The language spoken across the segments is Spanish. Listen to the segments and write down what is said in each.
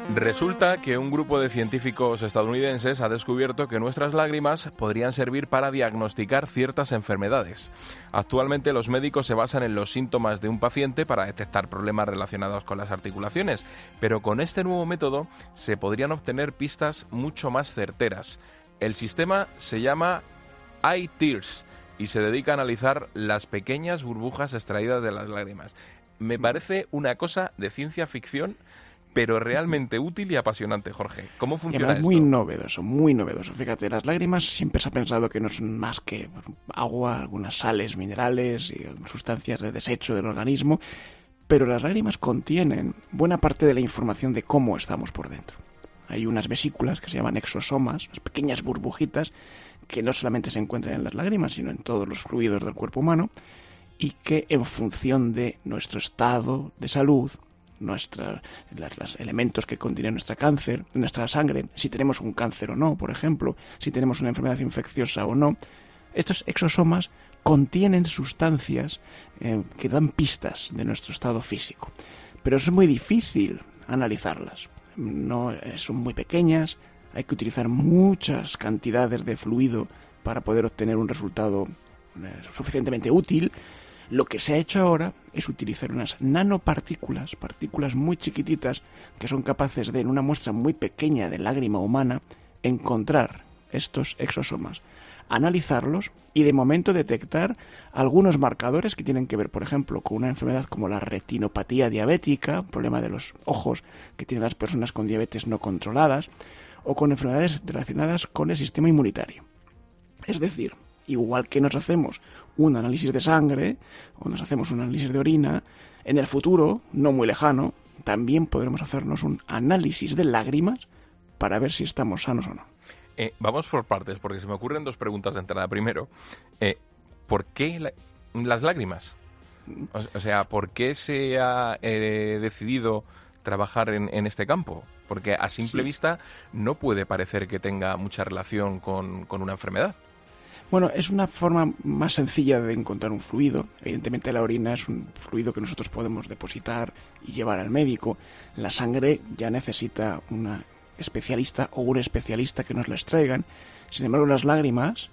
Resulta que un grupo de científicos estadounidenses ha descubierto que nuestras lágrimas podrían servir para diagnosticar ciertas enfermedades. Actualmente los médicos se basan en los síntomas de un paciente para detectar problemas relacionados con las articulaciones, pero con este nuevo método se podrían obtener pistas mucho más certeras. El sistema se llama iTears y se dedica a analizar las pequeñas burbujas extraídas de las lágrimas. Me parece una cosa de ciencia ficción, pero realmente útil y apasionante, Jorge. ¿Cómo funciona esto? Muy novedoso, muy novedoso. Fíjate, las lágrimas siempre se ha pensado que no son más que agua, algunas sales, minerales y sustancias de desecho del organismo, pero las lágrimas contienen buena parte de la información de cómo estamos por dentro. Hay unas vesículas que se llaman exosomas, unas pequeñas burbujitas que no solamente se encuentran en las lágrimas, sino en todos los fluidos del cuerpo humano, y que en función de nuestro estado de salud, los elementos que contiene nuestra sangre, si tenemos un cáncer o no, por ejemplo, si tenemos una enfermedad infecciosa o no, estos exosomas contienen sustancias que dan pistas de nuestro estado físico. Pero es muy difícil analizarlas. No, son muy pequeñas, hay que utilizar muchas cantidades de fluido para poder obtener un resultado suficientemente útil. Lo que se ha hecho ahora es utilizar unas nanopartículas, partículas muy chiquititas, que son capaces de, en una muestra muy pequeña de lágrima humana, encontrar estos exosomas, analizarlos y de momento detectar algunos marcadores que tienen que ver, por ejemplo, con una enfermedad como la retinopatía diabética, problema de los ojos que tienen las personas con diabetes no controladas, o con enfermedades relacionadas con el sistema inmunitario. Es decir, igual que nos hacemos un análisis de sangre o nos hacemos un análisis de orina, en el futuro, no muy lejano, también podremos hacernos un análisis de lágrimas para ver si estamos sanos o no. Vamos por partes, porque se me ocurren dos preguntas de entrada. Primero, ¿por qué las lágrimas? O sea, ¿por qué se ha decidido trabajar en este campo? Porque a simple vista no puede parecer que tenga mucha relación con una enfermedad. Bueno, es una forma más sencilla de encontrar un fluido. Evidentemente la orina es un fluido que nosotros podemos depositar y llevar al médico. La sangre ya necesita una especialista o un especialista que nos la extraigan. Sin embargo, las lágrimas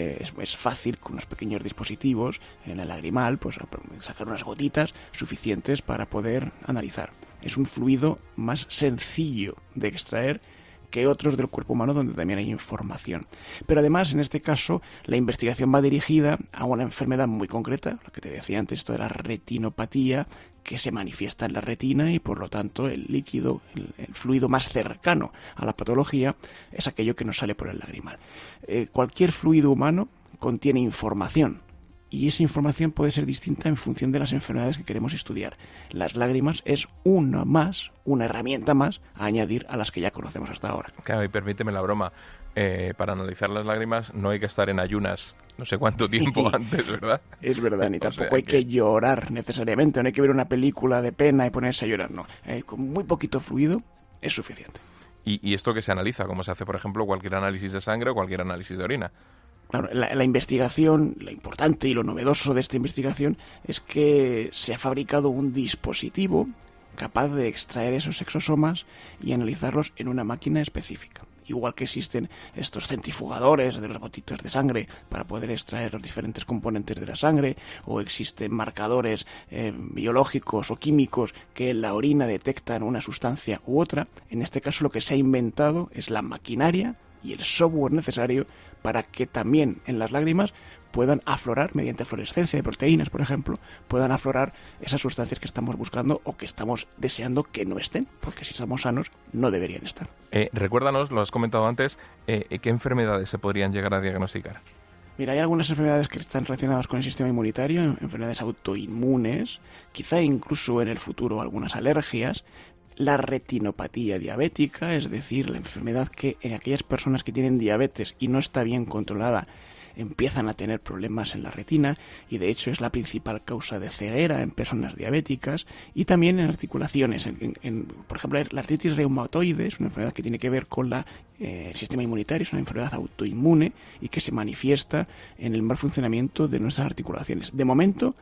es fácil con unos pequeños dispositivos en el lagrimal, pues sacar unas gotitas suficientes para poder analizar. Es un fluido más sencillo de extraer que otros del cuerpo humano donde también hay información. Pero además, en este caso, la investigación va dirigida a una enfermedad muy concreta, lo que te decía antes, esto de la retinopatía, que se manifiesta en la retina y por lo tanto el líquido, el fluido más cercano a la patología es aquello que nos sale por el lagrimal. Cualquier fluido humano contiene información y esa información puede ser distinta en función de las enfermedades que queremos estudiar. Las lágrimas es una herramienta más a añadir a las que ya conocemos hasta ahora. Claro, y permíteme la broma. Para analizar las lágrimas no hay que estar en ayunas no sé cuánto tiempo antes, ¿verdad? Es verdad, ni tampoco hay que llorar necesariamente, no hay que ver una película de pena y ponerse a llorar, no. Con muy poquito fluido es suficiente. ¿Y esto que se analiza? ¿Cómo se hace, por ejemplo, cualquier análisis de sangre o cualquier análisis de orina? Claro, la investigación, lo importante y lo novedoso de esta investigación es que se ha fabricado un dispositivo capaz de extraer esos exosomas y analizarlos en una máquina específica. Igual que existen estos centrifugadores de los gotitas de sangre para poder extraer los diferentes componentes de la sangre, o existen marcadores biológicos o químicos que en la orina detectan una sustancia u otra, en este caso lo que se ha inventado es la maquinaria y el software necesario para que también en las lágrimas puedan aflorar, mediante fluorescencia de proteínas, por ejemplo, puedan aflorar esas sustancias que estamos buscando o que estamos deseando que no estén, porque si estamos sanos no deberían estar. Recuérdanos, lo has comentado antes, ¿qué enfermedades se podrían llegar a diagnosticar? Mira, hay algunas enfermedades que están relacionadas con el sistema inmunitario, enfermedades autoinmunes, quizá incluso en el futuro algunas alergias. La retinopatía diabética, es decir, la enfermedad que en aquellas personas que tienen diabetes y no está bien controlada empiezan a tener problemas en la retina y de hecho es la principal causa de ceguera en personas diabéticas y también en articulaciones. Por ejemplo, la artritis reumatoide es una enfermedad que tiene que ver con el sistema inmunitario, es una enfermedad autoinmune y que se manifiesta en el mal funcionamiento de nuestras articulaciones. De momento,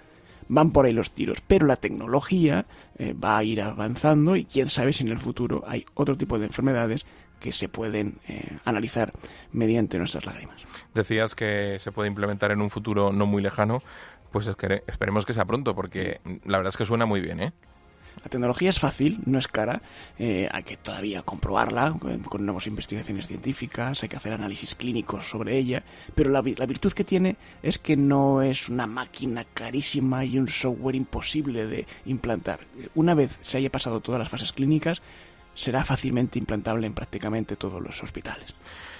Van por ahí los tiros, pero la tecnología va a ir avanzando y quién sabe si en el futuro hay otro tipo de enfermedades que se pueden analizar mediante nuestras lágrimas. Decías que se puede implementar en un futuro no muy lejano, pues esperemos que sea pronto, porque la verdad es que suena muy bien, ¿eh? La tecnología es fácil, no es cara, hay que todavía comprobarla con nuevas investigaciones científicas, hay que hacer análisis clínicos sobre ella, pero la virtud que tiene es que no es una máquina carísima y un software imposible de implantar. Una vez se haya pasado todas las fases clínicas, será fácilmente implantable en prácticamente todos los hospitales.